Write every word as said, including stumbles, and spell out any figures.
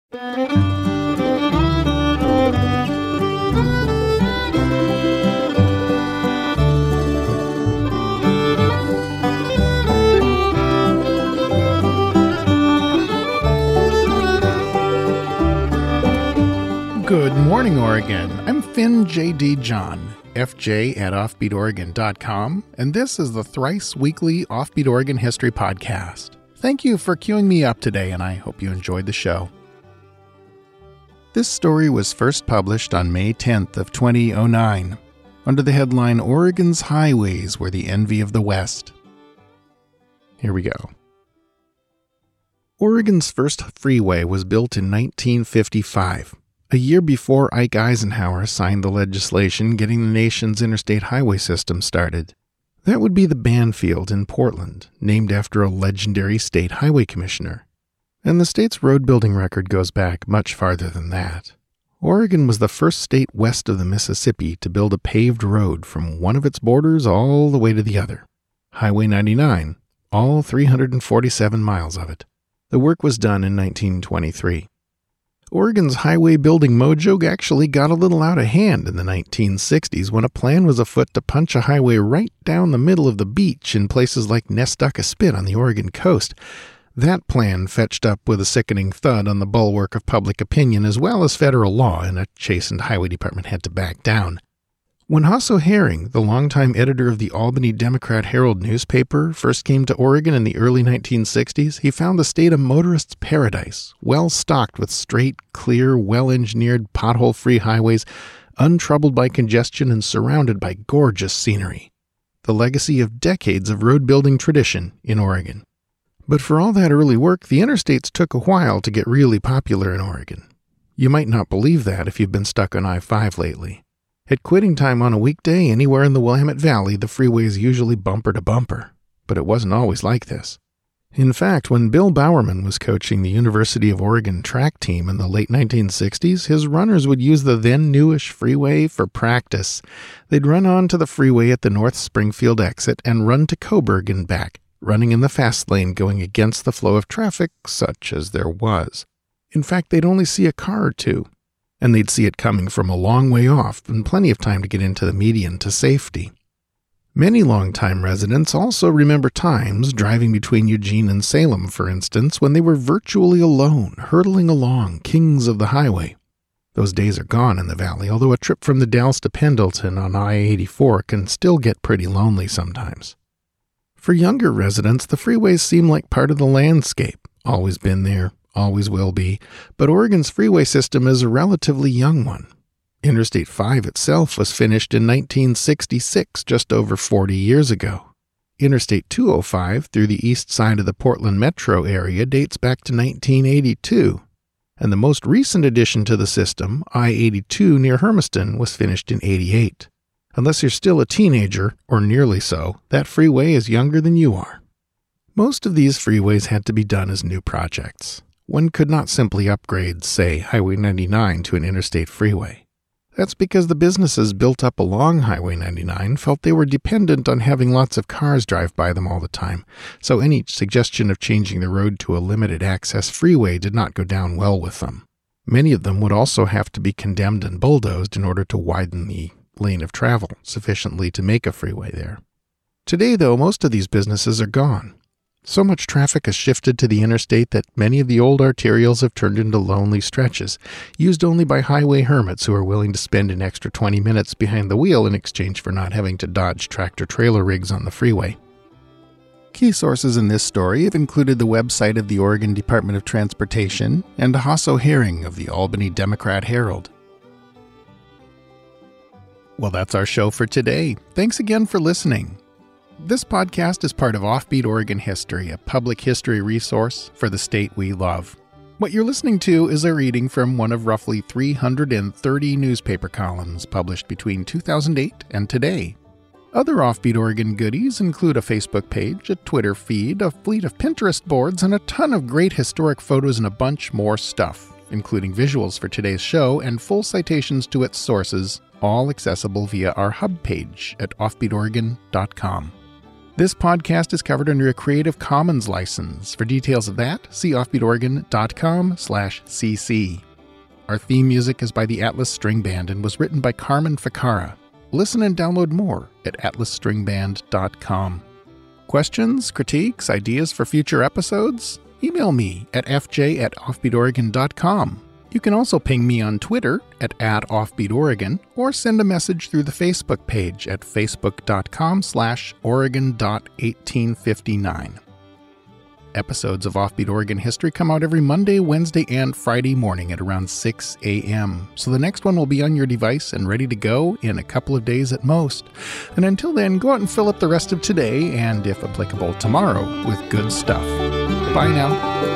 Good morning, Oregon. I'm Finn J D. John, F J at offbeat oregon dot com, and this is the thrice weekly Offbeat Oregon History Podcast. Thank you for queuing me up today, and I hope you enjoyed the show. This story was first published on May tenth of twenty oh nine, under the headline, Oregon's Highways Were the Envy of the West. Here we go. Oregon's first freeway was built in nineteen fifty-five. A year before Ike Eisenhower signed the legislation getting the nation's interstate highway system started. That would be the Banfield in Portland, named after a legendary state highway commissioner. And the state's road-building record goes back much farther than that. Oregon was the first state west of the Mississippi to build a paved road from one of its borders all the way to the other. Highway ninety-nine, all three hundred forty-seven miles of it. The work was done in nineteen twenty-three. Oregon's highway building mojo actually got a little out of hand in the nineteen sixties when a plan was afoot to punch a highway right down the middle of the beach in places like Nestuckaspit on the Oregon coast. That plan fetched up with a sickening thud on the bulwark of public opinion as well as federal law, and a chastened highway department had to back down. When Hasso Herring, the longtime editor of the Albany Democrat-Herald newspaper, first came to Oregon in the early nineteen sixties, he found the state a motorist's paradise, well stocked with straight, clear, well-engineered, pothole-free highways, untroubled by congestion and surrounded by gorgeous scenery. The legacy of decades of road-building tradition in Oregon. But for all that early work, the interstates took a while to get really popular in Oregon. You might not believe that if you've been stuck on I five lately. At quitting time on a weekday anywhere in the Willamette Valley, the freeway is usually bumper to bumper. But it wasn't always like this. In fact, when Bill Bowerman was coaching the University of Oregon track team in the late nineteen sixties, his runners would use the then newish freeway for practice. They'd run onto the freeway at the North Springfield exit and run to Coburg and back, running in the fast lane going against the flow of traffic, such as there was. In fact, they'd only see a car or two. And they'd see it coming from a long way off and plenty of time to get into the median to safety. Many longtime residents also remember times, driving between Eugene and Salem, for instance, when they were virtually alone, hurtling along, kings of the highway. Those days are gone in the valley, although a trip from the Dalles to Pendleton on I eighty-four can still get pretty lonely sometimes. For younger residents, the freeways seem like part of the landscape, always been there. Always will be, but Oregon's freeway system is a relatively young one. Interstate five itself was finished in nineteen sixty-six, just over forty years ago. Interstate two oh five through the east side of the Portland metro area dates back to nineteen eighty-two, and the most recent addition to the system, I eighty-two near Hermiston, was finished in eighty-eight. Unless you're still a teenager, or nearly so, that freeway is younger than you are. Most of these freeways had to be done as new projects. One could not simply upgrade, say, Highway ninety-nine to an interstate freeway. That's because the businesses built up along Highway ninety-nine felt they were dependent on having lots of cars drive by them all the time, so any suggestion of changing the road to a limited-access freeway did not go down well with them. Many of them would also have to be condemned and bulldozed in order to widen the lane of travel sufficiently to make a freeway there. Today, though, most of these businesses are gone. So much traffic has shifted to the interstate that many of the old arterials have turned into lonely stretches, used only by highway hermits who are willing to spend an extra twenty minutes behind the wheel in exchange for not having to dodge tractor-trailer rigs on the freeway. Key sources in this story have included the website of the Oregon Department of Transportation and Hasso Herring of the Albany Democrat-Herald. Well, that's our show for today. Thanks again for listening. This podcast is part of Offbeat Oregon History, a public history resource for the state we love. What you're listening to is a reading from one of roughly three hundred thirty newspaper columns published between two thousand eight and today. Other Offbeat Oregon goodies include a Facebook page, a Twitter feed, a fleet of Pinterest boards, and a ton of great historic photos and a bunch more stuff, including visuals for today's show and full citations to its sources, all accessible via our hub page at offbeat oregon dot com. This podcast is covered under a Creative Commons license. For details of that, see offbeatoregon.com slash cc. Our theme music is by the Atlas String Band and was written by Carmen Ficara. Listen and download more at atlas string band dot com. Questions, critiques, ideas for future episodes? Email me at f j at offbeat oregon dot com. You can also ping me on Twitter at, at offbeatoregon or send a message through the Facebook page at facebook.com slash oregon.eighteen59. Episodes of Offbeat Oregon History come out every Monday, Wednesday, and Friday morning at around six a.m. So the next one will be on your device and ready to go in a couple of days at most. And until then, go out and fill up the rest of today and, if applicable, tomorrow with good stuff. Bye now.